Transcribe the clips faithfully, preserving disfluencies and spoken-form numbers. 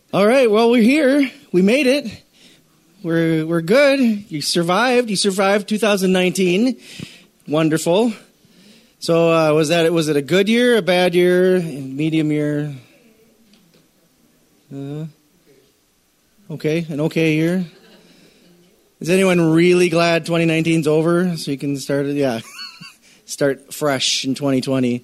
All right, well, we're here. We made it. We're we're good. You survived. You survived two thousand nineteen. Wonderful. So uh, was that was it a good year, a bad year, medium year? Uh, okay, an okay year. Is anyone really glad twenty nineteen's over so you can start it? Yeah, start fresh in twenty twenty.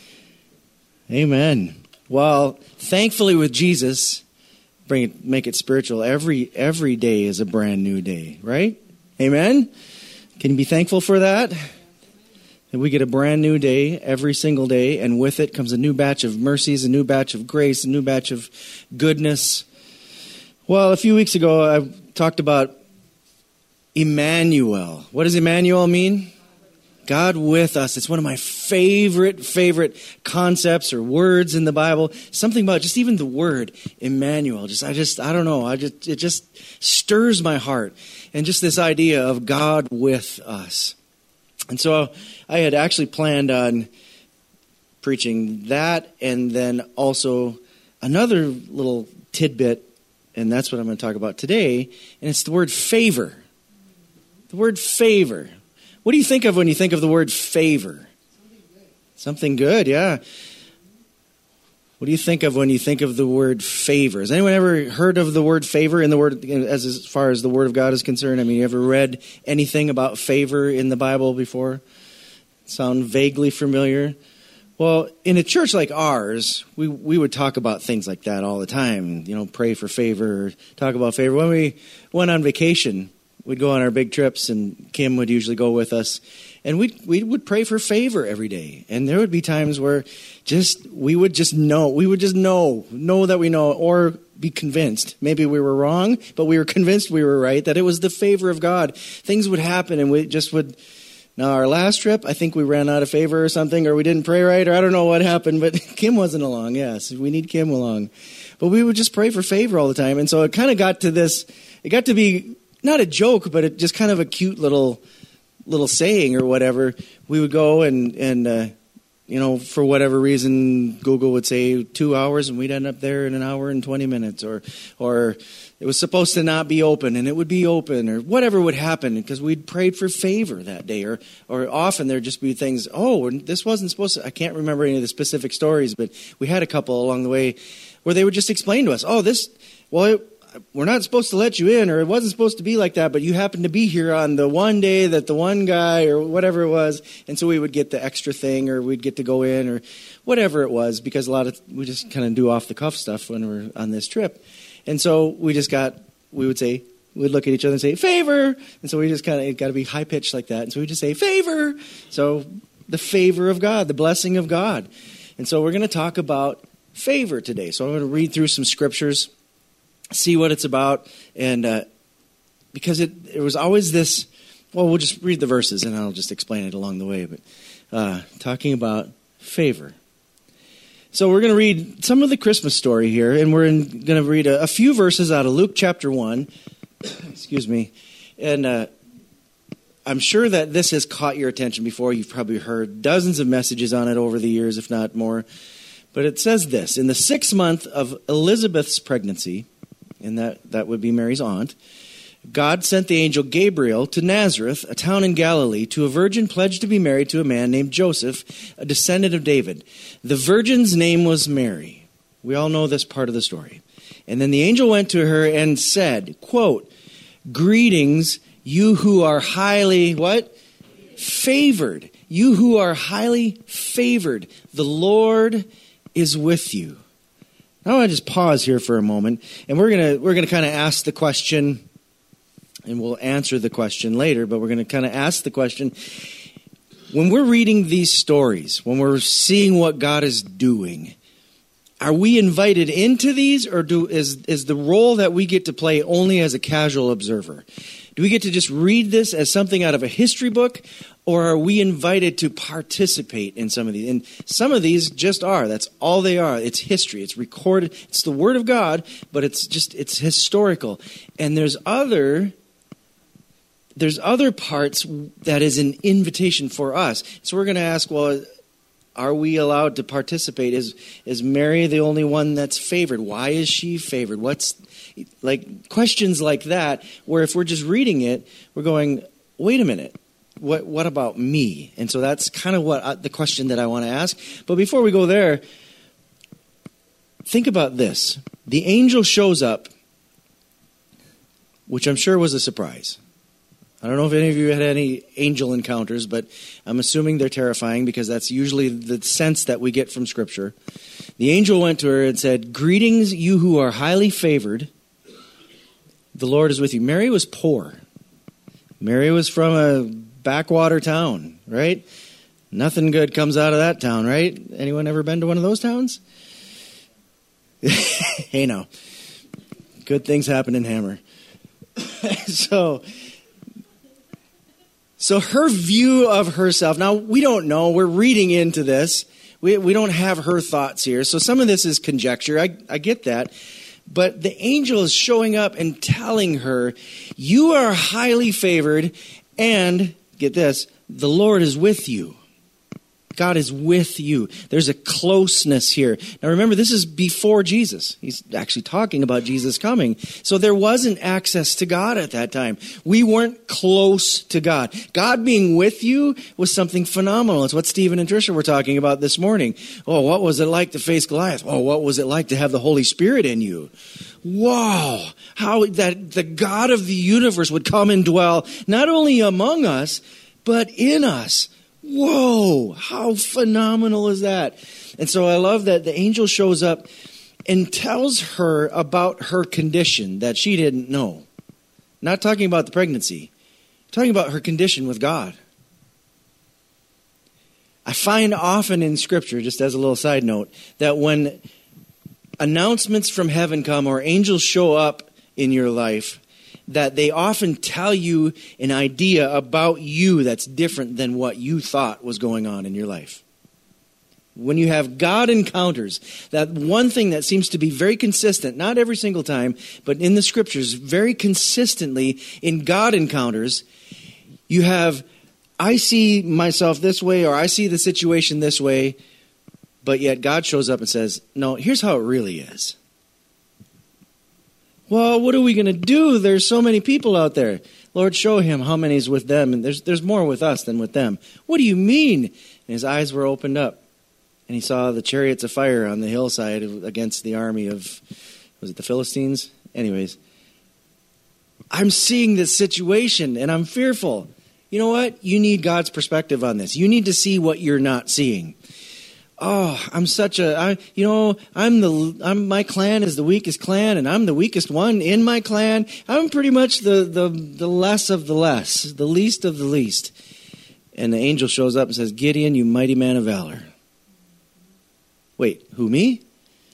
Amen. Well, thankfully with Jesus, bring it, make it spiritual. Every every day is a brand new day, right? Amen. Can you be thankful for that? That we get a brand new day every single day, and with it comes a new batch of mercies, a new batch of grace, a new batch of goodness. Well, a few weeks ago, I talked about Emmanuel. What does Emmanuel mean? God with us. It's one of my favorite, favorite concepts or words in the Bible. Something about just even the word Emmanuel. Just, I just, I don't know. I just, it just stirs my heart. And just this idea of God with us. And so I had actually planned on preaching that and then also another little tidbit, and that's what I'm going to talk about today, and it's the word favor. The word favor. What do you think of when you think of the word favor? Something good, yeah. What do you think of when you think of the word favor? Has anyone ever heard of the word favor in the word as as far as the Word of God is concerned? I mean, you ever read anything about favor in the Bible before? Sound vaguely familiar? Well, in a church like ours, we we would talk about things like that all the time. You know, pray for favor, or talk about favor. When we went on vacation, we'd go on our big trips, and Kim would usually go with us. And we we would pray for favor every day. And there would be times where just we would just know. We would just know, know that we know, or be convinced. Maybe we were wrong, but we were convinced we were right, that it was the favor of God. Things would happen, and we just would... Now, our last trip, I think we ran out of favor or something, or we didn't pray right, or I don't know what happened, but Kim wasn't along. Yes, we need Kim along. But we would just pray for favor all the time. And so it kind of got to this... It got to be... Not a joke, but it just kind of a cute little little saying or whatever. We would go and, and uh, you know, for whatever reason, Google would say two hours and we'd end up there in an hour and twenty minutes. Or or it was supposed to not be open and it would be open, or whatever would happen because we'd prayed for favor that day. Or, or often there'd just be things, oh, this wasn't supposed to, I can't remember any of the specific stories, but we had a couple along the way where they would just explain to us, oh, this, well, it, we're not supposed to let you in, or it wasn't supposed to be like that, but you happened to be here on the one day that the one guy or whatever it was, and so we would get the extra thing, or we'd get to go in, or whatever it was, because a lot of we just kind of do off-the-cuff stuff when we're on this trip. And so we just got, we would say, we'd look at each other and say, favor! And so we just kind of, it got to be high-pitched like that, and so we just say, favor! So the favor of God, the blessing of God. And so we're going to talk about favor today. So I'm going to read through some scriptures, see what it's about, and uh, because it, it was always this, well, we'll just read the verses and I'll just explain it along the way, but uh, talking about favor. So we're going to read some of the Christmas story here, and we're going to read a, a few verses out of Luke chapter one, excuse me, and uh, I'm sure that this has caught your attention before. You've probably heard dozens of messages on it over the years, if not more, but it says this: in the sixth month of Elizabeth's pregnancy, and that, that would be Mary's aunt, God sent the angel Gabriel to Nazareth, a town in Galilee, to a virgin pledged to be married to a man named Joseph, a descendant of David. The virgin's name was Mary. We all know this part of the story. And then the angel went to her and said, quote, "Greetings, you who are highly," what? "Favored. You who are highly favored. The Lord is with you." Now I want to just pause here for a moment, and we're gonna we're gonna kind of ask the question, and we'll answer the question later. But we're gonna kind of ask the question: when we're reading these stories, when we're seeing what God is doing, are we invited into these, or do is is the role that we get to play only as a casual observer? Do we get to just read this as something out of a history book, or are we invited to participate in some of these? And some of these just are. That's all they are. It's history. It's recorded. It's the Word of God, but it's just, it's historical. And there's other, there's other parts that is an invitation for us. So we're going to ask, well, Are we allowed to participate? Is is Mary the only one that's favored? Why is she favored? What's like questions like that, where if we're just reading it, we're going, wait a minute, what what about me? And so that's kind of what I, the question that I want to ask. But before we go there, think about this. The angel shows up, which I'm sure was a surprise. I don't know if any of you had any angel encounters, but I'm assuming they're terrifying because that's usually the sense that we get from Scripture. The angel went to her and said, "Greetings, you who are highly favored. The Lord is with you." Mary was poor. Mary was from a backwater town, right? Nothing good comes out of that town, right? Anyone ever been to one of those towns? Hey, now. Good things happen in Hammer. so... So her view of herself, now we don't know, we're reading into this. We we don't have her thoughts here. So some of this is conjecture, I, I get that. But the angel is showing up and telling her, you are highly favored and, get this, the Lord is with you. God is with you. There's a closeness here. Now remember, this is before Jesus. He's actually talking about Jesus coming. So there wasn't access to God at that time. We weren't close to God. God being with you was something phenomenal. It's what Stephen and Tricia were talking about this morning. Oh, what was it like to face Goliath? Oh, what was it like to have the Holy Spirit in you? Wow, how that the God of the universe would come and dwell not only among us, but in us. Whoa, how phenomenal is that? And so I love that the angel shows up and tells her about her condition that she didn't know. Not talking about the pregnancy, talking about her condition with God. I find often in Scripture, just as a little side note, that when announcements from heaven come or angels show up in your life, that they often tell you an idea about you that's different than what you thought was going on in your life. When you have God encounters, that one thing that seems to be very consistent, not every single time, but in the Scriptures, very consistently in God encounters, you have, I see myself this way or I see the situation this way, but yet God shows up and says, no, here's how it really is. Well, what are we going to do? There's so many people out there. Lord, show him how many is with them. And there's there's more with us than with them. What do you mean? And his eyes were opened up. And he saw the chariots of fire on the hillside against the army of, was it the Philistines? Anyways, I'm seeing this situation and I'm fearful. You know what? You need God's perspective on this. You need to see what you're not seeing. Oh, I'm such a, I, you know, I'm the, I'm, my clan is the weakest clan, and I'm the weakest one in my clan. I'm pretty much the, the, the less of the less, the least of the least. And the angel shows up and says, Gideon, you mighty man of valor. Wait, who, me?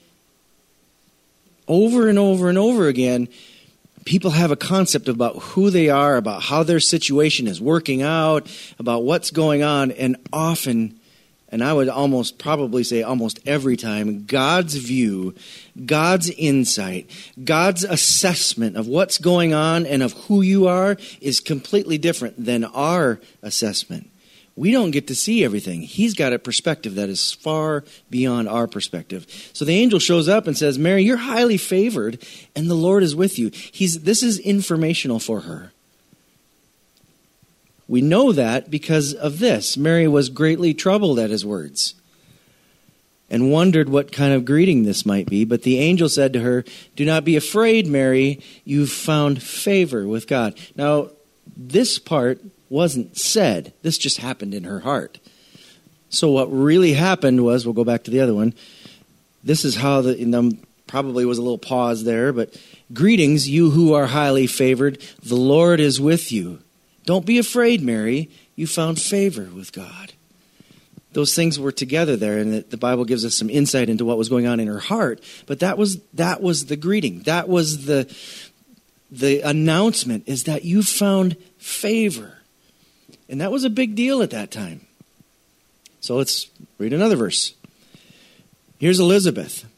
Over and over and over again, people have a concept about who they are, about how their situation is working out, about what's going on, and often, and I would almost probably say almost every time, God's view, God's insight, God's assessment of what's going on and of who you are is completely different than our assessment. We don't get to see everything. He's got a perspective that is far beyond our perspective. So the angel shows up and says, Mary, you're highly favored, and the Lord is with you. He's, this is informational for her. We know that because of this. Mary was greatly troubled at his words and wondered what kind of greeting this might be. But the angel said to her, do not be afraid, Mary. You've found favor with God. Now, this part wasn't said. This just happened in her heart. So what really happened was, we'll go back to the other one. This is how the, and there probably was a little pause there, but greetings, you who are highly favored. The Lord is with you. Don't be afraid, Mary. You found favor with God. Those things were together there, and the Bible gives us some insight into what was going on in her heart. But that was that was the greeting. That was the the announcement, is that you found favor. And that was a big deal at that time. So let's read another verse. Here's Elizabeth.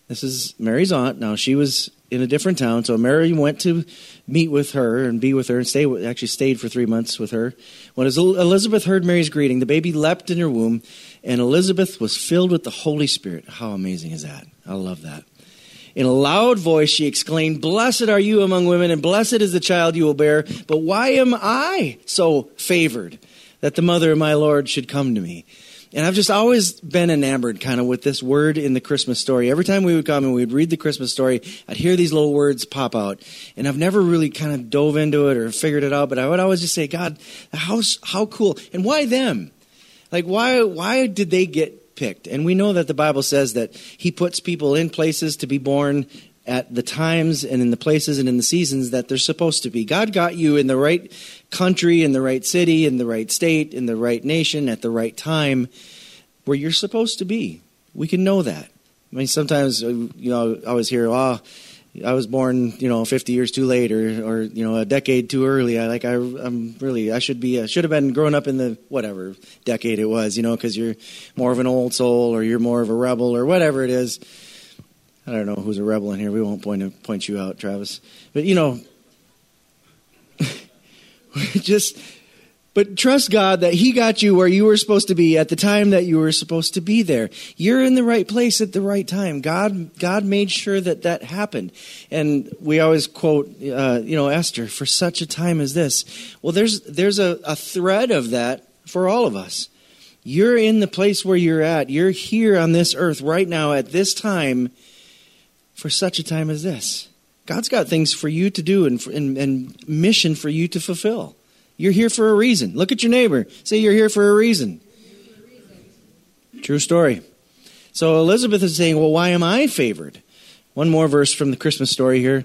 This is Mary's aunt. Now, she was in a different town, so Mary went to meet with her and be with her and stay. Actually stayed for three months with her. When Elizabeth heard Mary's greeting, the baby leapt in her womb, and Elizabeth was filled with the Holy Spirit. How amazing is that? I love that. In a loud voice, she exclaimed, "Blessed are you among women, and blessed is the child you will bear. But why am I so favored that the mother of my Lord should come to me?" And I've just always been enamored kind of with this word in the Christmas story. Every time we would come and we'd read the Christmas story, I'd hear these little words pop out. And I've never really kind of dove into it or figured it out, but I would always just say, God, how, how cool. And why them? Like, why, why did they get picked? And we know that the Bible says that he puts people in places to be born at the times and in the places and in the seasons that they're supposed to be. God got you in the right country, in the right city, in the right state, in the right nation, at the right time where you're supposed to be. We can know that. I mean, sometimes, you know, I always hear, oh, I was born, you know, fifty years too late or, or you know, a decade too early. I like, I, I'm really, I should be, I should have been growing up in the whatever decade it was, you know, because you're more of an old soul or you're more of a rebel or whatever it is. I don't know who's a rebel in here. We won't point point you out, Travis. But, you know, just, but trust God that he got you where you were supposed to be at the time that you were supposed to be there. You're in the right place at the right time. God God made sure that that happened. And we always quote, uh, you know, Esther, for such a time as this. Well, there's, there's a, a thread of that for all of us. You're in the place where you're at. You're here on this earth right now at this time for such a time as this. God's got things for you to do and, and, and mission for you to fulfill. You're here for a reason. Look at your neighbor. Say, you're here for a reason. True story. So Elizabeth is saying, well, why am I favored? One more verse from the Christmas story here.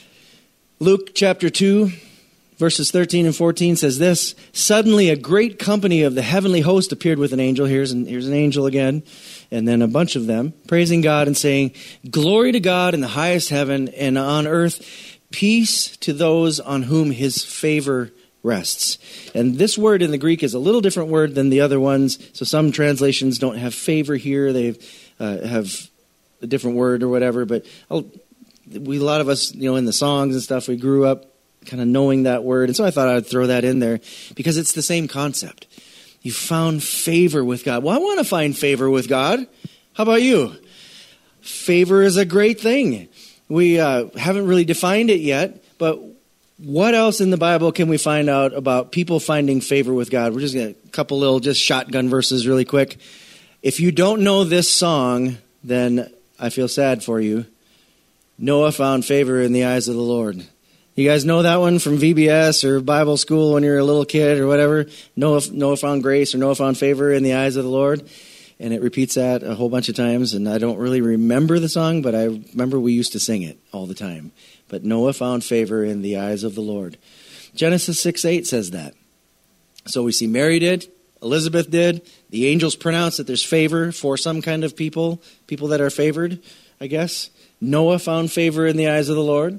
Luke chapter two, verses thirteen and fourteen says this: "Suddenly a great company of the heavenly host appeared with an angel." Here's an, here's an angel again. And then a bunch of them praising God and saying, "Glory to God in the highest heaven, and on earth peace to those on whom his favor rests." And this word in the Greek is a little different word than the other ones. So some translations don't have favor here. They uh, have a different word or whatever. But I'll, we, a lot of us, you know, in the songs and stuff, we grew up kind of knowing that word. And so I thought I'd throw that in there because it's the same concept. You found favor with God. Well, I want to find favor with God. How about you? Favor is a great thing. We uh, haven't really defined it yet, but what else in the Bible can we find out about people finding favor with God? We're just going to a couple little just shotgun verses really quick. If you don't know this song, then I feel sad for you. Noah found favor in the eyes of the Lord. You guys know that one from V B S or Bible school when you're a little kid or whatever? Noah, Noah found grace or Noah found favor in the eyes of the Lord. And it repeats that a whole bunch of times. And I don't really remember the song, but I remember we used to sing it all the time. But Noah found favor in the eyes of the Lord. Genesis six eight says that. So we see Mary did, Elizabeth did. The angels pronounce that there's favor for some kind of people, people that are favored, I guess. Noah found favor in the eyes of the Lord.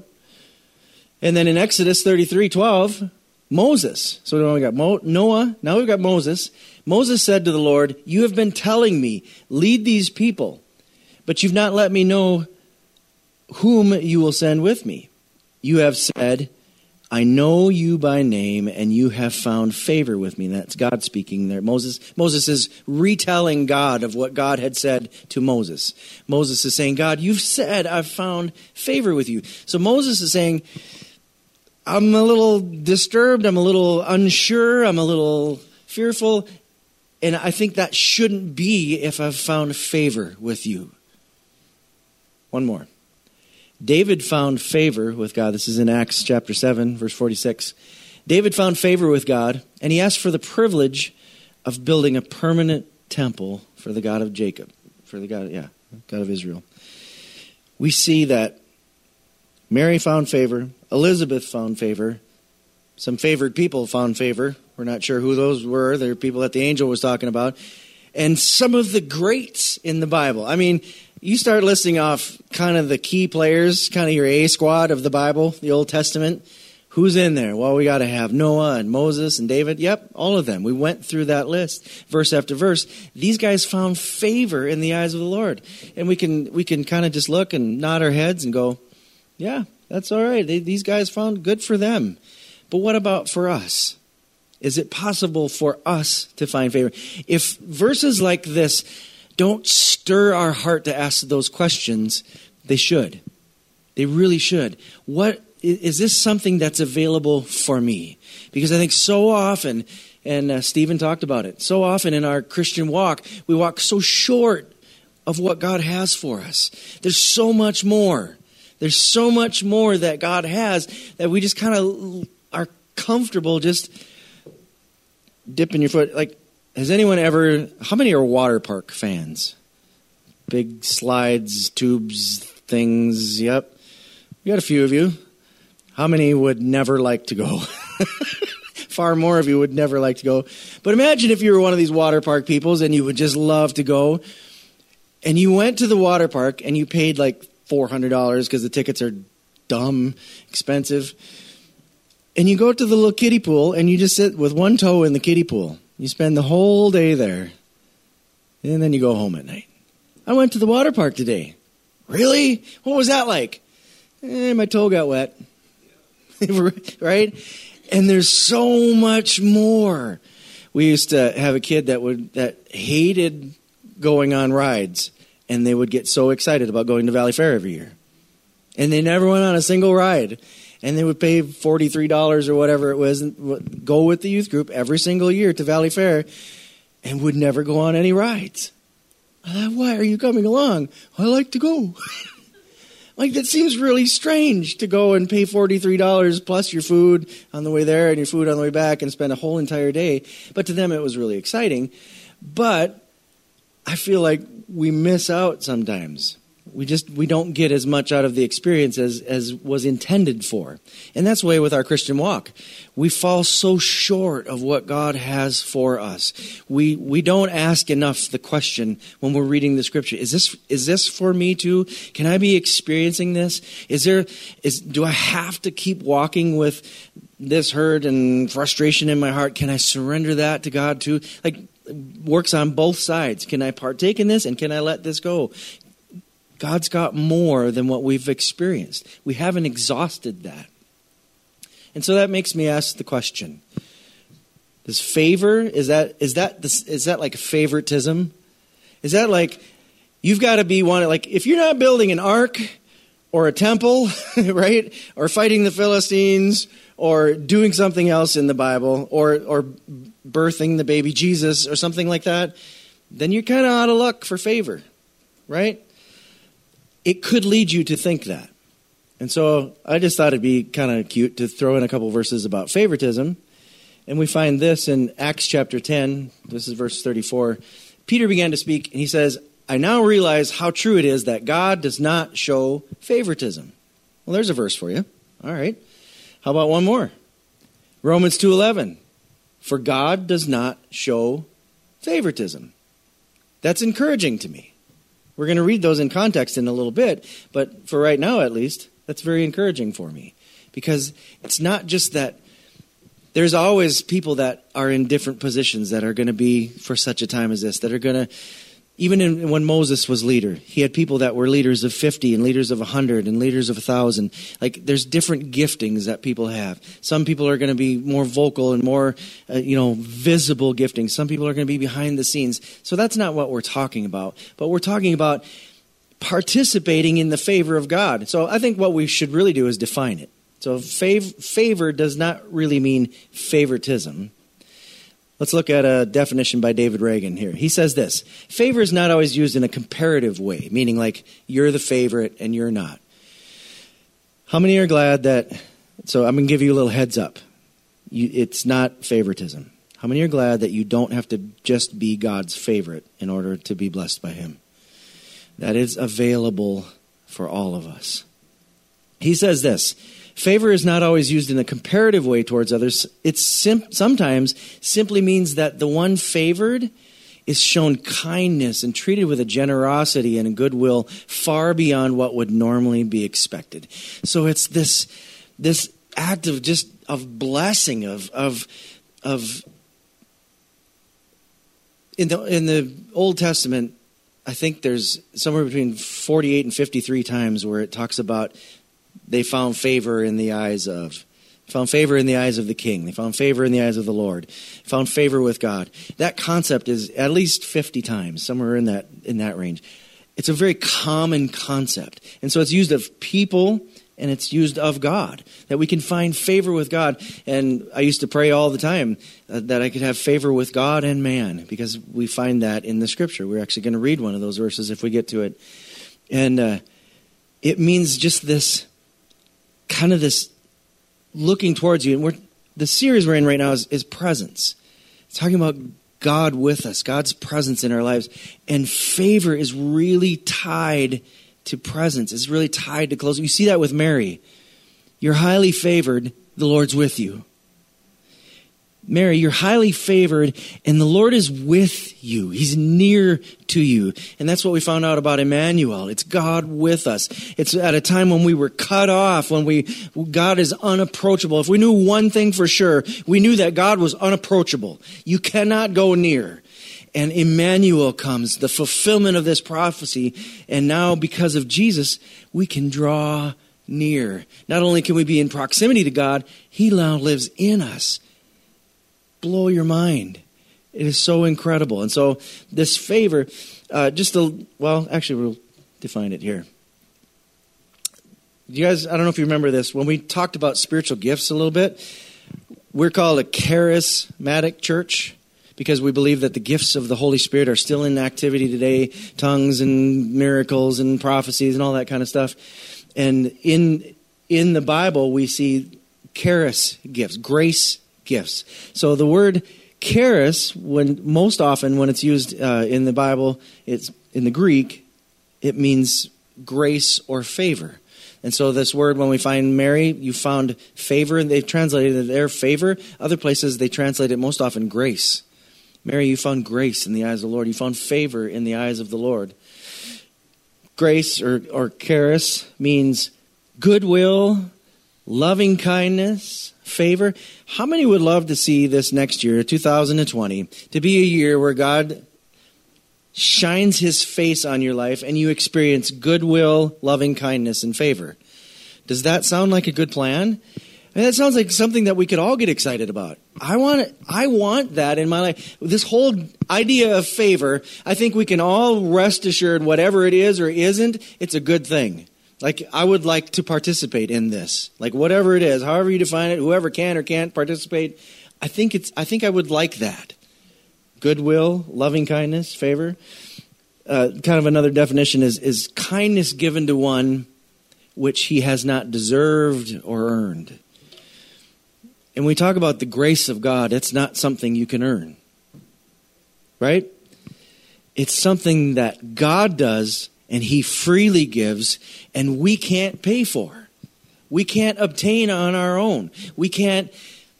And then in Exodus thirty-three twelve, Moses. So now we got Mo- Noah, now we've got Moses. Moses said to the Lord, "You have been telling me, lead these people, but you've not let me know whom you will send with me. You have said, I know you by name, and you have found favor with me." And that's God speaking there. Moses, Moses is retelling God of what God had said to Moses. Moses is saying, God, you've said I've found favor with you. So Moses is saying, I'm a little disturbed, I'm a little unsure, I'm a little fearful, and I think that shouldn't be if I've found favor with you. One more. David found favor with God. This is in Acts chapter seven, verse forty-six. David found favor with God, and he asked for the privilege of building a permanent temple for the God of Jacob, for the God, yeah, God of Israel. We see that Mary found favor, Elizabeth found favor, some favored people found favor. We're not sure who those were. They're people that the angel was talking about. And some of the greats in the Bible. I mean, you start listing off kind of the key players, kind of your A squad of the Bible, the Old Testament. Who's in there? Well, we got to have Noah and Moses and David. Yep, all of them. We went through that list, verse after verse. These guys found favor in the eyes of the Lord. And we can we can kind of just look and nod our heads and go, yeah, that's all right. They, these guys found good for them. But what about for us? Is it possible for us to find favor? If verses like this don't stir our heart to ask those questions, they should. They really should. What is this something that's available for me? Because I think so often, and uh, Stephen talked about it, so often in our Christian walk, we walk so short of what God has for us. There's so much more. There's so much more that God has that we just kind of are comfortable just dipping your foot. Like, has anyone ever, how many are water park fans? Big slides, tubes, things, yep. We got a few of you. How many would never like to go? Far more of you would never like to go. But imagine if you were one of these water park peoples and you would just love to go. And you went to the water park and you paid like four hundred dollars because the tickets are dumb, expensive. And you go to the little kiddie pool and you just sit with one toe in the kiddie pool. You spend the whole day there. And then you go home at night. I went to the water park today. Really? What was that like? Eh, my toe got wet. Right? And there's so much more. We used to have a kid that would that hated going on rides, and they would get so excited about going to Valley Fair every year. And they never went on a single ride. And they would pay forty-three dollars or whatever it was, and go with the youth group every single year to Valley Fair, and would never go on any rides. I thought, why are you coming along? I like to go. Like, that seems really strange to go and pay forty-three dollars plus your food on the way there and your food on the way back and spend a whole entire day. But to them, it was really exciting. But I feel like we miss out sometimes. We just, we don't get as much out of the experience as, as was intended for. And that's the way with our Christian walk. We fall so short of what God has for us. We we don't ask enough the question when we're reading the scripture. Is this is this for me too? Can I be experiencing this? Is there is do I have to keep walking with this hurt and frustration in my heart? Can I surrender that to God too? Like, works on both sides. Can I partake in this and can I let this go? God's got more than what we've experienced. We haven't exhausted that. And so that makes me ask the question, does favor, is that is that is that like favoritism? Is that like, you've got to be one, like, if you're not building an ark or a temple, right, or fighting the Philistines or doing something else in the Bible or or birthing the baby Jesus or something like that, then you're kind of out of luck for favor, right? It could lead you to think that. And so I just thought it'd be kind of cute to throw in a couple verses about favoritism. And we find this in Acts chapter ten. This is verse thirty-four. Peter began to speak, and he says, I now realize how true it is that God does not show favoritism. Well, there's a verse for you. All right. How about one more? Romans two eleven. For God does not show favoritism. That's encouraging to me. We're going to read those in context in a little bit, but for right now at least, that's very encouraging for me. Because it's not just that there's always people that are in different positions that are going to be for such a time as this, that are going to, even in, when Moses was leader, he had people that were leaders of fifty and leaders of one hundred and leaders of one thousand. Like, there's different giftings that people have. Some people are going to be more vocal and more, uh, you know, visible giftings. Some people are going to be behind the scenes. So that's not what we're talking about. But we're talking about participating in the favor of God. So I think what we should really do is define it. So fav- favor does not really mean favoritism. Let's look at a definition by David Reagan here. He says this: favor is not always used in a comparative way, meaning like you're the favorite and you're not. How many are glad that, so I'm going to give you a little heads up. You, it's not favoritism. How many are glad that you don't have to just be God's favorite in order to be blessed by him? That is available for all of us. He says this: favor is not always used in a comparative way towards others. It sim- sometimes simply means that the one favored is shown kindness and treated with a generosity and a goodwill far beyond what would normally be expected. So it's this, this act of just of blessing, of of of in the in the Old Testament, I think there's somewhere between forty-eight and fifty-three times where it talks about they found favor in the eyes of, found favor in the eyes of the king. They found favor in the eyes of the Lord. Found favor with God. That concept is at least fifty times, somewhere in that in that range. It's a very common concept. And so it's used of people and it's used of God, that we can find favor with God. And I used to pray all the time uh, that I could have favor with God and man, because we find that in the Scripture. We're actually going to read one of those verses if we get to it. And uh, it means just this, kind of this looking towards you. And we're, the series we're in right now is, is presence. It's talking about God with us, God's presence in our lives. And favor is really tied to presence. It's really tied to close. You see that with Mary. You're highly favored. The Lord's with you. Mary, you're highly favored, and the Lord is with you. He's near to you. And that's what we found out about Emmanuel. It's God with us. It's at a time when we were cut off, when we God is unapproachable. If we knew one thing for sure, we knew that God was unapproachable. You cannot go near. And Emmanuel comes, the fulfillment of this prophecy. And now, because of Jesus, we can draw near. Not only can we be in proximity to God, He now lives in us. Blow your mind. It is so incredible. And so this favor, uh, just a, well, actually we'll define it here. You guys, I don't know if you remember this. When we talked about spiritual gifts a little bit, we're called a charismatic church because we believe that the gifts of the Holy Spirit are still in activity today, tongues and miracles and prophecies and all that kind of stuff. And in in the Bible, we see charis gifts, grace gifts. So the word charis, when most often when it's used uh, in the Bible, it's in the Greek, it means grace or favor. And so this word, when we find Mary, you found favor, and they've translated it there favor. Other places they translate it most often grace. Mary, you found grace in the eyes of the Lord. You found favor in the eyes of the Lord. Grace or, or charis means goodwill, loving kindness, favor. How many would love to see this next year, two thousand twenty, to be a year where God shines His face on your life and you experience goodwill, loving kindness, and favor? Does that sound like a good plan? I mean, that sounds like something that we could all get excited about. I want it, I want that in my life. This whole idea of favor, I think we can all rest assured whatever it is or isn't, it's a good thing. Like, I would like to participate in this. Like, whatever it is, however you define it, whoever can or can't participate, I think it's. I think I would like that. Goodwill, loving kindness, favor. Uh, kind of another definition is, is kindness given to one which he has not deserved or earned. And when we talk about the grace of God, it's not something you can earn. Right? It's something that God does and He freely gives, and we can't pay for. We can't obtain on our own. We can't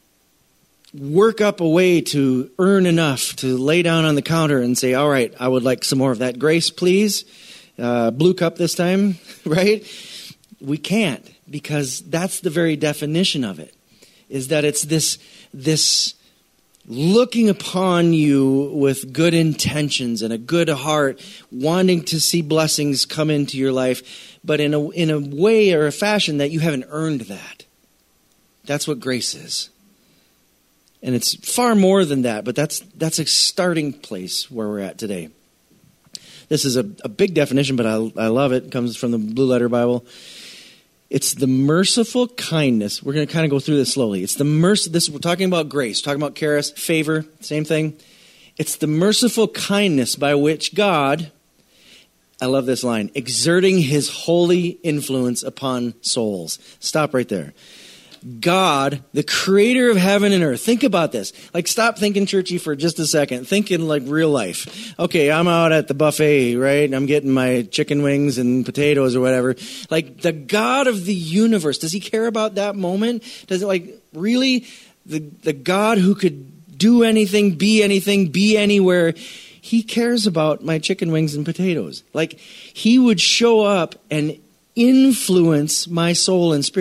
work up a way to earn enough to lay down on the counter and say, all right, I would like some more of that grace, please. Uh, blue cup this time, right? We can't, because that's the very definition of it, is that it's this this looking upon you with good intentions and a good heart, wanting to see blessings come into your life, but in a in a way or a fashion that you haven't earned that. That's what grace is. And it's far more than that, but that's that's a starting place where we're at today. This is a, a big definition, but I, I love it. It comes from the Blue Letter Bible. It's the merciful kindness. We're going to kind of go through this slowly. It's the mercy. This we're talking about grace. We're talking about charis, favor, same thing. It's the merciful kindness by which God, I love this line, exerting His holy influence upon souls. Stop right there. God, the creator of heaven and earth. Think about this. Like, stop thinking churchy for just a second. Think in like real life. Okay, I'm out at the buffet, right? I'm getting my chicken wings and potatoes or whatever. Like, the God of the universe, does He care about that moment? Does it, like, really? The, the God who could do anything, be anything, be anywhere, He cares about my chicken wings and potatoes. Like, He would show up and influence my soul and spirit.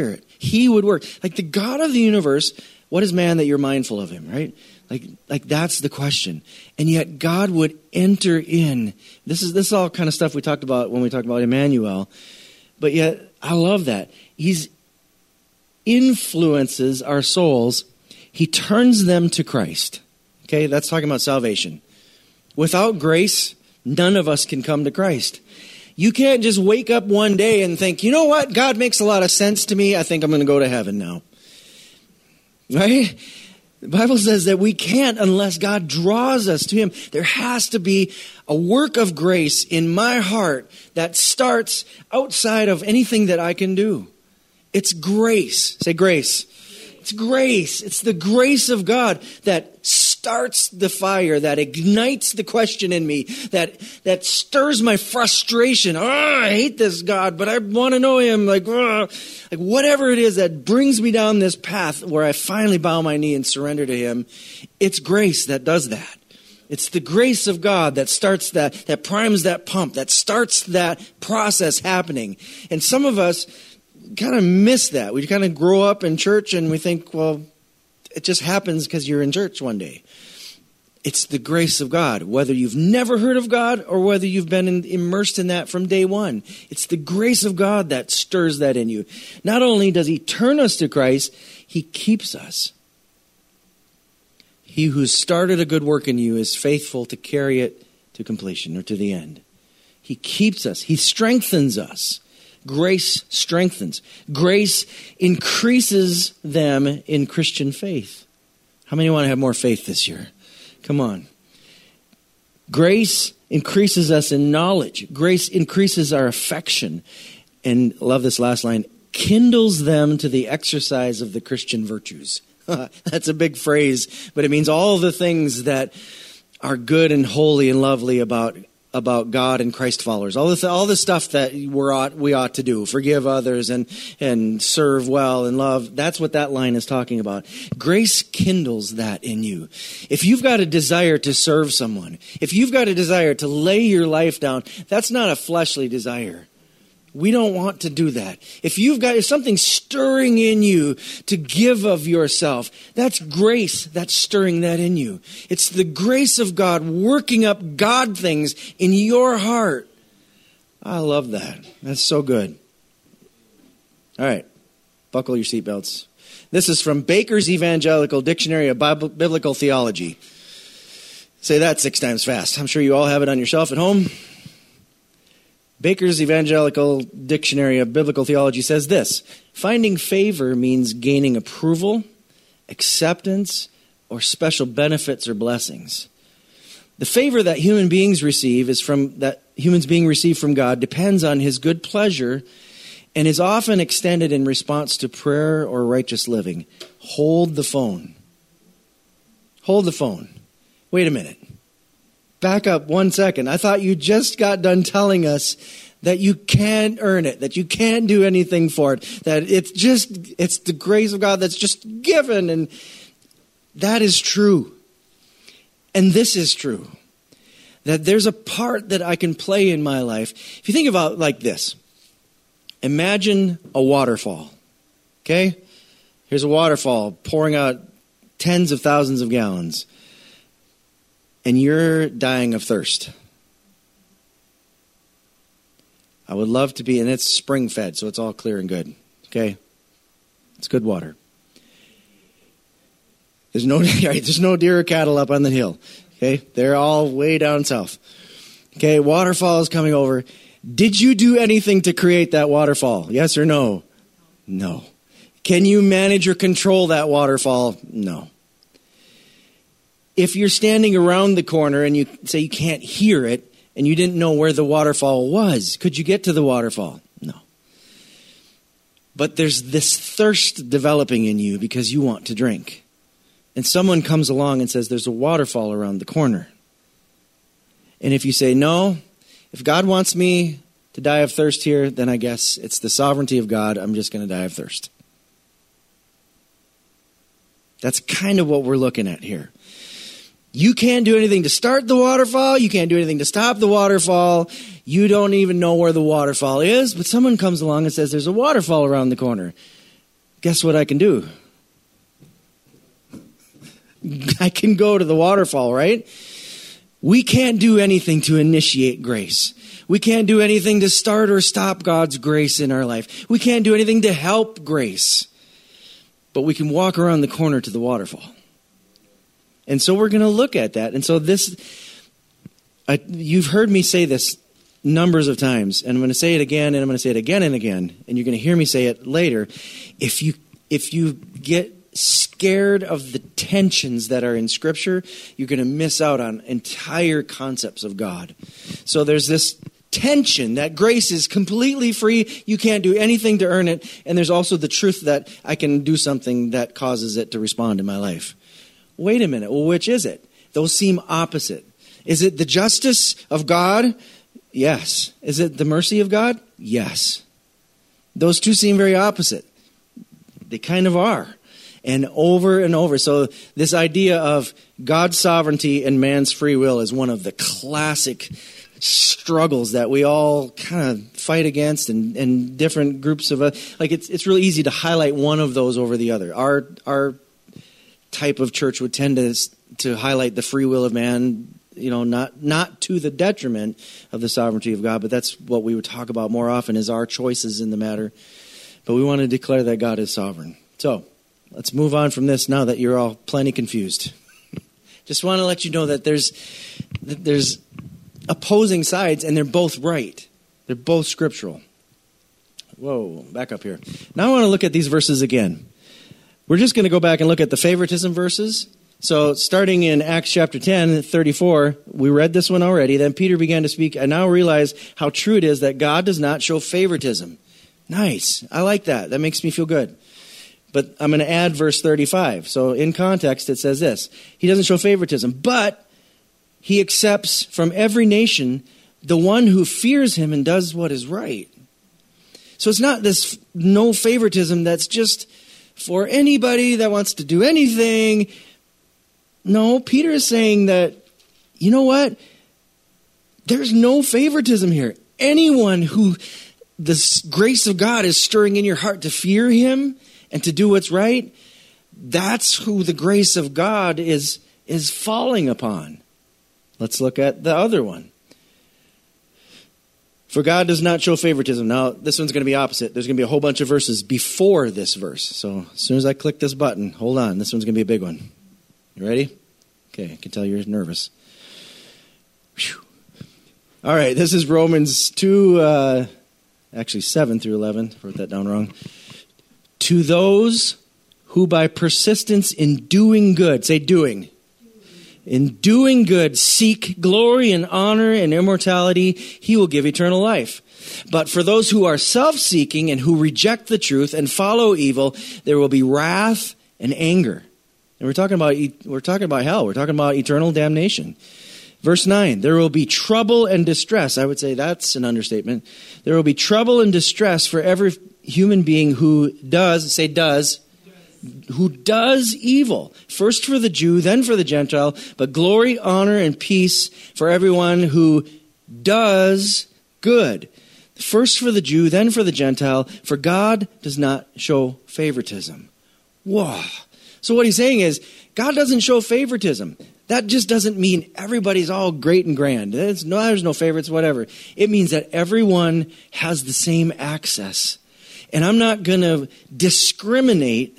he would work. Like the God of the universe, what is man that you're mindful of him, right? Like, like that's the question. And yet God would enter in. This is this is all kind of stuff we talked about when we talked about Emmanuel. But yet, I love that. He's influences our souls. He turns them to Christ. Okay, that's talking about salvation. Without grace, none of us can come to Christ. You can't just wake up one day and think, you know what? God makes a lot of sense to me. I think I'm going to go to heaven now. Right? The Bible says that we can't unless God draws us to him. There has to be a work of grace in my heart that starts outside of anything that I can do. It's grace. Say grace. It's grace. It's the grace of God that starts the fire, that ignites the question in me, that that stirs my frustration. Oh, I hate this God, but I want to know him. Like, oh, like whatever it is that brings me down this path where I finally bow my knee and surrender to him. It's grace that does that. It's the grace of God that starts that, that primes that pump, that starts that process happening. And some of us kind of miss that. We kind of grow up in church and we think, well, it just happens because you're in church one day. It's the grace of God, whether you've never heard of God or whether you've been in, immersed in that from day one. It's the grace of God that stirs that in you. Not only does he turn us to Christ, he keeps us. He who started a good work in you is faithful to carry it to completion or to the end. He keeps us. He strengthens us. Grace strengthens. Grace increases them in Christian faith. How many want to have more faith this year? Come on. Grace increases us in knowledge. Grace increases our affection. And love this last line, kindles them to the exercise of the Christian virtues. That's a big phrase, but it means all the things that are good and holy and lovely about about God and Christ followers. All the all the stuff that we're ought, we ought to do, forgive others and and serve well and love. That's what that line is talking about. Grace kindles that in you. If you've got a desire to serve someone, if you've got a desire to lay your life down, that's not a fleshly desire. We don't want to do that. If you've got if something stirring in you to give of yourself, that's grace that's stirring that in you. It's the grace of God working up God things in your heart. I love that. That's so good. All right. Buckle your seatbelts. This is from Baker's Evangelical Dictionary of Bible, Biblical Theology. Say that six times fast. I'm sure you all have it on your shelf at home. Baker's Evangelical Dictionary of Biblical Theology says this: finding favor means gaining approval, acceptance, or special benefits or blessings. The favor that human beings receive is from that humans being received from God depends on his good pleasure and is often extended in response to prayer or righteous living. Hold the phone. Hold the phone. Wait a minute. Back up one second. I thought you just got done telling us that you can't earn it, that you can't do anything for it, that it's just, it's the grace of God that's just given. And that is true. And this is true. That there's a part that I can play in my life. If you think about it like this, imagine a waterfall. Okay? Here's a waterfall pouring out tens of thousands of gallons. And you're dying of thirst. I would love to be, and it's spring fed, so it's all clear and good. Okay? It's good water. There's no, there's no deer or cattle up on the hill. Okay? They're all way down south. Okay, waterfall is coming over. Did you do anything to create that waterfall? Yes or no? No. Can you manage or control that waterfall? No. If you're standing around the corner and you say you can't hear it and you didn't know where the waterfall was, could you get to the waterfall? No. But there's this thirst developing in you because you want to drink. And someone comes along and says there's a waterfall around the corner. And if you say no, if God wants me to die of thirst here, then I guess it's the sovereignty of God. I'm just going to die of thirst. That's kind of what we're looking at here. You can't do anything to start the waterfall. You can't do anything to stop the waterfall. You don't even know where the waterfall is. But someone comes along and says there's a waterfall around the corner. guess what I can do? I can go to the waterfall, right? We can't do anything to initiate grace. We can't do anything to start or stop God's grace in our life. We can't do anything to help grace. But we can walk around the corner to the waterfall. And so we're going to look at that. And so this, I, you've heard me say this numbers of times, and I'm going to say it again, and I'm going to say it again and again, and you're going to hear me say it later. If you if you get scared of the tensions that are in Scripture, you're going to miss out on entire concepts of God. So there's this tension that grace is completely free. You can't do anything to earn it. And there's also the truth that I can do something that causes it to respond in my life. Wait a minute. Well, which is it? Those seem opposite. Is it the justice of God? Yes. Is it the mercy of God? Yes. Those two seem very opposite. They kind of are. And over and over. So this idea of God's sovereignty and man's free will is one of the classic struggles that we all kind of fight against, and, and different groups of, uh, like it's it's really easy to highlight one of those over the other. Our our type of church would tend to to highlight the free will of man, you know, not not to the detriment of the sovereignty of God, but that's what we would talk about more often is our choices in the matter. But we want to declare that God is sovereign. So let's move on from this now that you're all plenty confused. Just want to let you know that there's that there's opposing sides, and they're both right. They're both scriptural. Whoa, back up here. Now I want to look at these verses again. We're just going to go back and look at the favoritism verses. So starting in Acts chapter ten, thirty-four, we read this one already. Then Peter began to speak. I now realize how true it is that God does not show favoritism. Nice. I like that. That makes me feel good. But I'm going to add verse thirty-five. So in context, it says this. He doesn't show favoritism, but he accepts from every nation the one who fears him and does what is right. So it's not this no favoritism that's just for anybody that wants to do anything. No, Peter is saying that, you know what? There's no favoritism here. Anyone who the grace of God is stirring in your heart to fear him and to do what's right, that's who the grace of God is, is falling upon. Let's look at the other one. For God does not show favoritism. Now, this one's going to be opposite. There's going to be a whole bunch of verses before this verse. So as soon as I click this button, hold on. This one's going to be a big one. You ready? Okay, I can tell you're nervous. Whew. All right, this is Romans two, uh, actually seven through eleven. I wrote that down wrong. To those who by persistence in doing good, say doing, in doing good, seek glory and honor and immortality, he will give eternal life. But for those who are self-seeking and who reject the truth and follow evil, there will be wrath and anger. And we're talking about we're talking about hell. We're talking about eternal damnation. Verse nine, there will be trouble and distress. I would say that's an understatement. There will be trouble and distress for every human being who does, say does, who does evil. First for the Jew, then for the Gentile, but glory, honor, and peace for everyone who does good. First for the Jew, then for the Gentile, for God does not show favoritism. Whoa. So what he's saying is, God doesn't show favoritism. That just doesn't mean everybody's all great and grand. There's no, there's no favorites, whatever. It means that everyone has the same access. And I'm not going to discriminate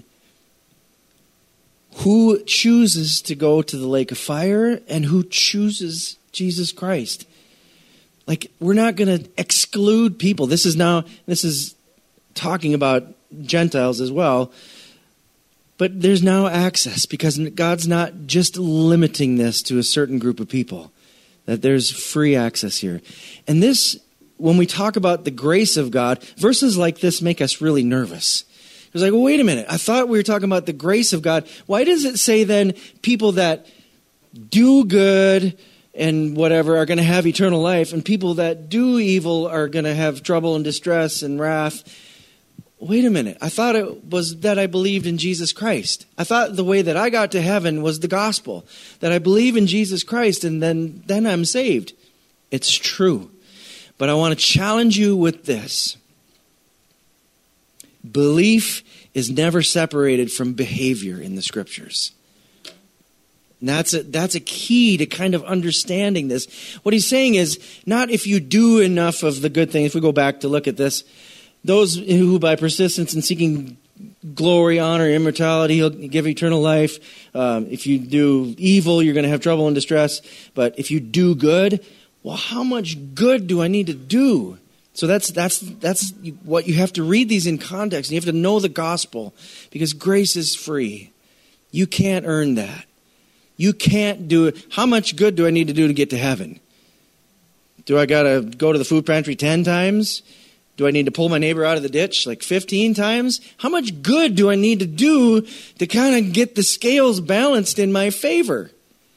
who chooses to go to the lake of fire and who chooses Jesus Christ. Like, we're not going to exclude people. This is now, this is talking about Gentiles as well. But there's now access because God's not just limiting this to a certain group of people. That there's free access here. And this, when we talk about the grace of God, verses like this make us really nervous. It's like, well, wait a minute. I thought we were talking about the grace of God. Why does it say then people that do good and whatever are going to have eternal life, and people that do evil are going to have trouble and distress and wrath? Wait a minute. I thought it was that I believed in Jesus Christ. I thought the way that I got to heaven was the gospel, that I believe in Jesus Christ and then, then I'm saved. It's true. But I want to challenge you with this. Belief is never separated from behavior in the Scriptures. And that's a, that's a key to kind of understanding this. What he's saying is not if you do enough of the good thing. If we go back to look at this, those who by persistence in seeking glory, honor, immortality, he'll give eternal life. Um, if you do evil, you're going to have trouble and distress. But if you do good, well, how much good do I need to do? So that's that's that's what you have to read these in context. And you have to know the gospel because grace is free. You can't earn that. You can't do it. How much good do I need to do to get to heaven? Do I got to go to the food pantry ten times? Do I need to pull my neighbor out of the ditch like fifteen times? How much good do I need to do to kind of get the scales balanced in my favor?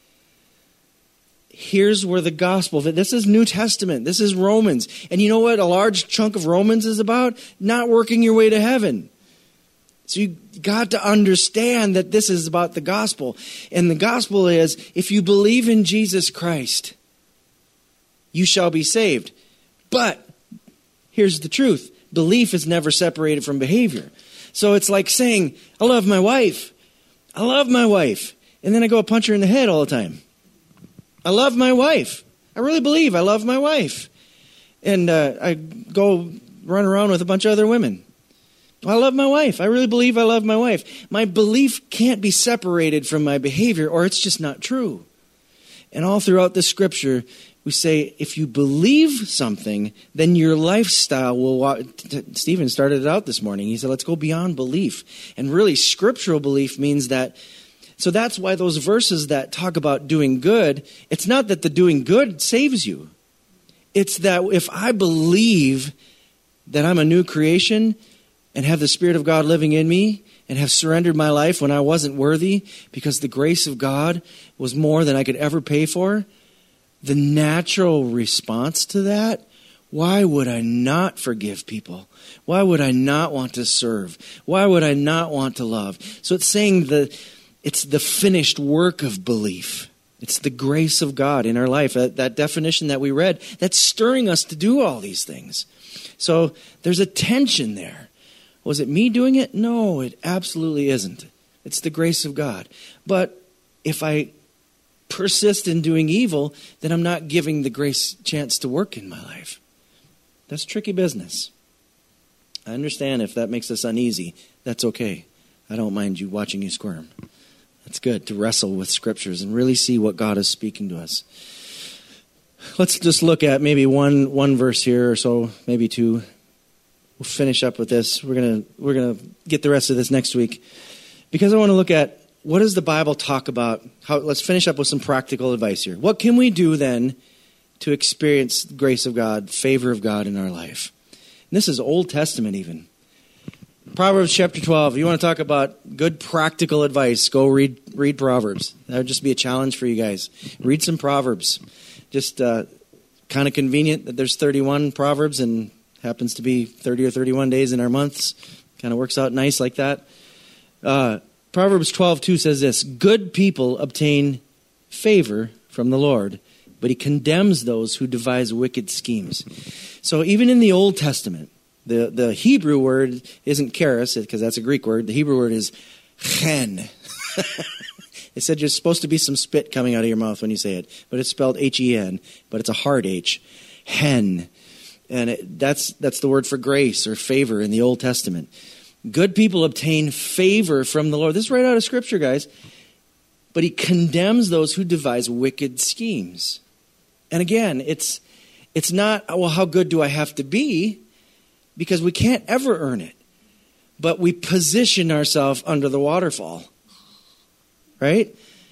Here's where the gospel, this is New Testament, this is Romans. And you know what a large chunk of Romans is about? Not working your way to heaven. So you got to understand that this is about the gospel. And the gospel is, if you believe in Jesus Christ, you shall be saved. But here's the truth. Belief is never separated from behavior. So it's like saying, I love my wife. I love my wife. And then I go punch her in the head all the time. I love my wife. I really believe I love my wife. And uh, I go run around with a bunch of other women. I love my wife. I really believe I love my wife. My belief can't be separated from my behavior, or it's just not true. And all throughout the Scripture, we say, if you believe something, then your lifestyle will walk. Stephen started it out this morning. He said, let's go beyond belief. And really, scriptural belief means that. So that's why those verses that talk about doing good, it's not that the doing good saves you. It's that if I believe that I'm a new creation and have the Spirit of God living in me and have surrendered my life when I wasn't worthy because the grace of God was more than I could ever pay for, the natural response to that, why would I not forgive people? Why would I not want to serve? Why would I not want to love? So it's saying the it's the finished work of belief. It's the grace of God in our life. That, that definition that we read, that's stirring us to do all these things. So there's a tension there. Was it me doing it? No, it absolutely isn't. It's the grace of God. But if I persist in doing evil, then I'm not giving the grace chance to work in my life. That's tricky business. I understand if that makes us uneasy. That's okay. I don't mind you watching you squirm. It's good to wrestle with scriptures and really see what God is speaking to us. Let's just look at maybe one one verse here or so, maybe two. We'll finish up with this. We're gonna we're gonna get the rest of this next week because I want to look at what does the Bible talk about. How, let's finish up with some practical advice here. What can we do then to experience the grace of God, favor of God in our life? And this is Old Testament even. Proverbs chapter twelve. You want to talk about good practical advice, go read read Proverbs. That would just be a challenge for you guys. Read some Proverbs. Just uh, kind of convenient that there's thirty-one Proverbs and happens to be thirty or thirty-one days in our months. Kind of works out nice like that. Uh, Proverbs twelve two says this, good people obtain favor from the Lord, but he condemns those who devise wicked schemes. So even in the Old Testament, The the Hebrew word isn't charis, because that's a Greek word. The Hebrew word is chen. It said there's supposed to be some spit coming out of your mouth when you say it, but it's spelled H E N, but it's a hard H. Hen. And it, that's that's the word for grace or favor in the Old Testament. Good people obtain favor from the Lord. This is right out of Scripture, guys. But he condemns those who devise wicked schemes. And again, it's it's not, well, how good do I have to be? Because we can't ever earn it. But we position ourselves under the waterfall. Right?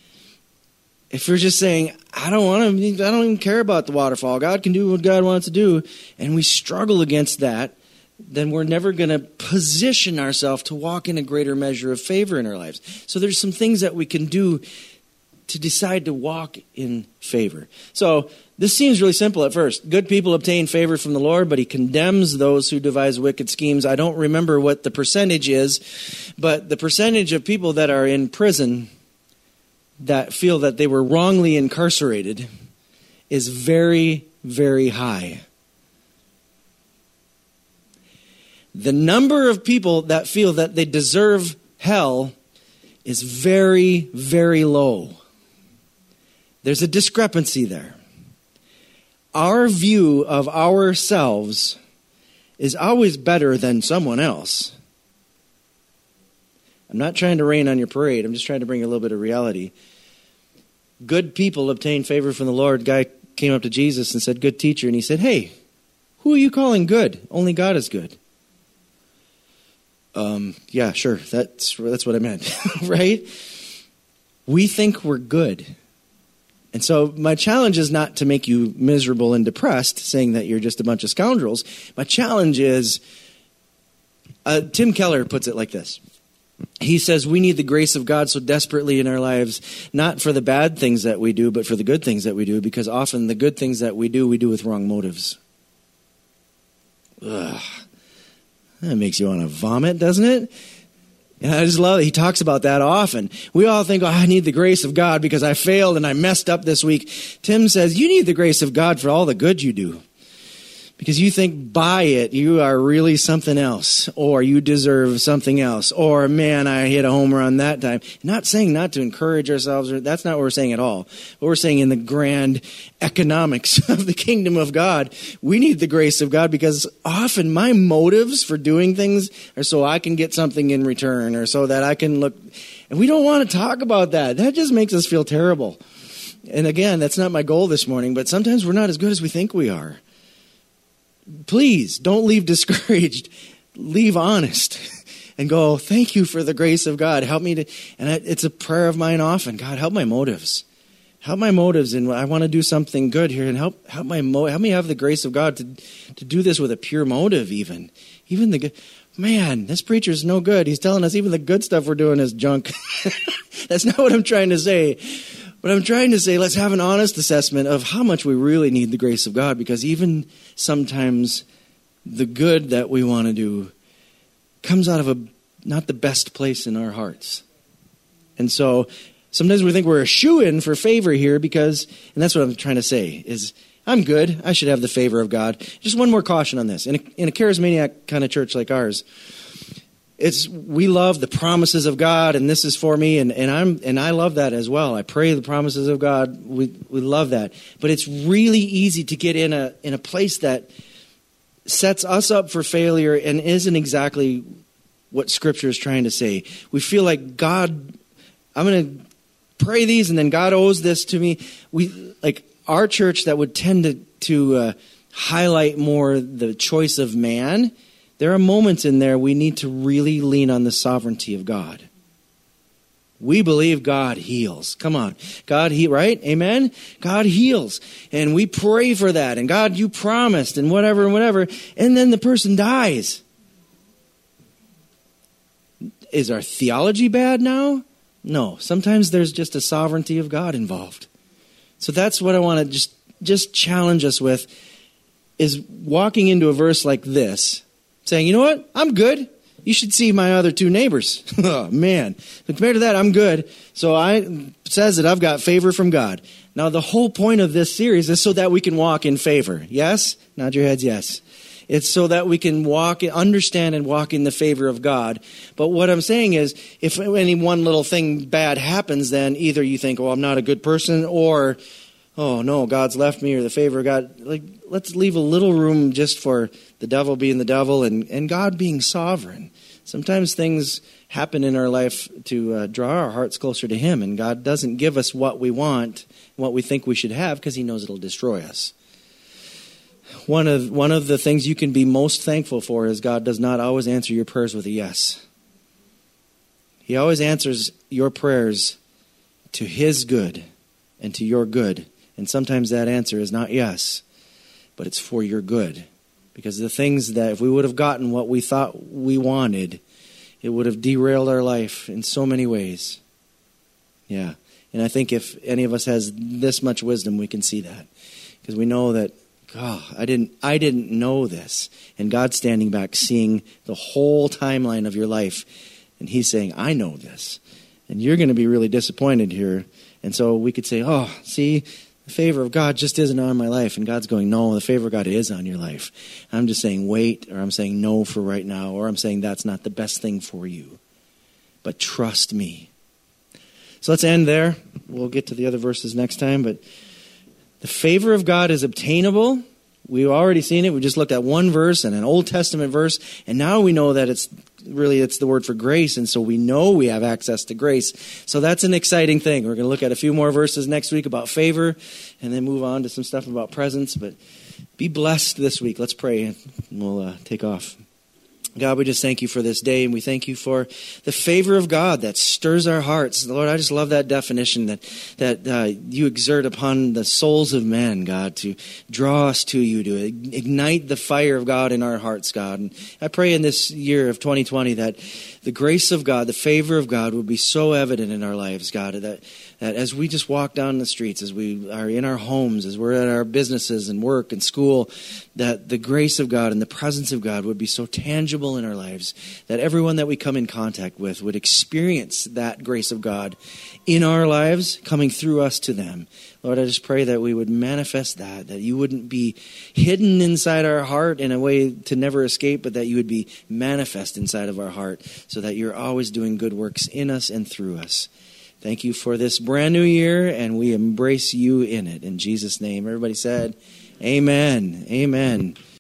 If we're just saying, I don't want to, I don't even care about the waterfall. God can do what God wants to do. And we struggle against that. Then we're never going to position ourselves to walk in a greater measure of favor in our lives. So there's some things that we can do to decide to walk in favor. So this seems really simple at first. Good people obtain favor from the Lord, but he condemns those who devise wicked schemes. I don't remember what the percentage is, but the percentage of people that are in prison that feel that they were wrongly incarcerated is very, very high. the number of people that feel that they deserve hell is very, very low. There's a discrepancy there. Our view of ourselves is always better than someone else. I'm not trying to rain on your parade. I'm just trying to bring a little bit of reality. Good people obtain favor from the Lord. Guy came up to Jesus and said, "Good teacher." And he said, "Hey, who are you calling good? Only God is good." Um, yeah, sure. That's that's what I meant, right? We think we're good. And so my challenge is not to make you miserable and depressed, saying that you're just a bunch of scoundrels. My challenge is, uh, Tim Keller puts it like this. He says we need the grace of God so desperately in our lives, not for the bad things that we do, but for the good things that we do, because often the good things that we do, we do with wrong motives. Ugh. That makes you want to vomit, doesn't it? And I just love it. He talks about that often. We all think, oh, I need the grace of God because I failed and I messed up this week. Tim says, you need the grace of God for all the good you do. Because you think by it, you are really something else, or you deserve something else, or man, I hit a home run that time. Not saying not to encourage ourselves, or that's not what we're saying at all. What we're saying in the grand economics of the kingdom of God, we need the grace of God because often my motives for doing things are so I can get something in return, or so that I can look, and we don't want to talk about that. That just makes us feel terrible. And again, that's not my goal this morning, but sometimes we're not as good as we think we are. Please don't leave discouraged. Leave honest and go, thank you for the grace of God. Help me to, and it's a prayer of mine often. God, help my motives. Help my motives, and I want to do something good here, and help help my mo- help me have the grace of God to to do this with a pure motive. Even even the good man, this preacher's no good. He's telling us even the good stuff we're doing is junk. That's not what I'm trying to say. But I'm trying to say, let's have an honest assessment of how much we really need the grace of God, because even sometimes the good that we want to do comes out of a not the best place in our hearts. And so sometimes we think we're a shoo-in for favor here because, and that's what I'm trying to say, is I'm good. I should have the favor of God. Just one more caution on this. In a, in a charismatic kind of church like ours, It's we love the promises of God, and this is for me, and, and I'm and I love that as well. I pray the promises of God. We we love that. But it's really easy to get in a in a place that sets us up for failure and isn't exactly what Scripture is trying to say. We feel like God, I'm going to pray these, and then God owes this to me. We like our church that would tend to to uh, highlight more the choice of man. There are moments in there we need to really lean on the sovereignty of God. We believe God heals. Come on. God heals, right? Amen? God heals. And we pray for that. And God, you promised, and whatever and whatever. And then the person dies. Is our theology bad now? No. Sometimes there's just a sovereignty of God involved. So that's what I want to just, just challenge us with, is walking into a verse like this, saying, you know what? I'm good. You should see my other two neighbors. Oh, man. Compared to that, I'm good. So I it says that I've got favor from God. Now, the whole point of this series is so that we can walk in favor. Yes? Nod your heads, yes. It's so that we can walk, understand and walk in the favor of God. But what I'm saying is, if any one little thing bad happens, then either you think, oh, I'm not a good person, or, oh, no, God's left me, or the favor of God. Like, let's leave a little room just for the devil being the devil and, and God being sovereign. Sometimes things happen in our life to uh, draw our hearts closer to Him, and God doesn't give us what we want, what we think we should have, because He knows it'll destroy us. One of one of the things you can be most thankful for is God does not always answer your prayers with a yes. He always answers your prayers to His good and to your good. And sometimes that answer is not yes, but it's for your good. Because the things that, if we would have gotten what we thought we wanted, it would have derailed our life in so many ways. Yeah. And I think if any of us has this much wisdom, we can see that. Because we know that, God, I didn't I didn't know this. And God's standing back seeing the whole timeline of your life. And He's saying, I know this. And you're going to be really disappointed here. And so we could say, oh, see, the favor of God just isn't on my life. And God's going, no, the favor of God is on your life. I'm just saying wait, or I'm saying no for right now, or I'm saying that's not the best thing for you. But trust me. So let's end there. We'll get to the other verses next time. But the favor of God is obtainable. We've already seen it. We just looked at one verse and an Old Testament verse. And now we know that it's really, it's the word for grace. And so we know we have access to grace. So that's an exciting thing. We're going to look at a few more verses next week about favor and then move on to some stuff about presence. But be blessed this week. Let's pray and we'll uh, take off. God, we just thank you for this day, and we thank you for the favor of God that stirs our hearts. Lord, I just love that definition that that uh, you exert upon the souls of men, God, to draw us to you, to ignite the fire of God in our hearts, God. And I pray in this year of twenty twenty that the grace of God, the favor of God would be so evident in our lives, God, that that as we just walk down the streets, as we are in our homes, as we're at our businesses and work and school, that the grace of God and the presence of God would be so tangible in our lives, that everyone that we come in contact with would experience that grace of God in our lives, coming through us to them. Lord, I just pray that we would manifest that, that you wouldn't be hidden inside our heart in a way to never escape, but that you would be manifest inside of our heart so that you're always doing good works in us and through us. Thank you for this brand new year, and we embrace you in it. In Jesus' name, everybody said, amen. Amen.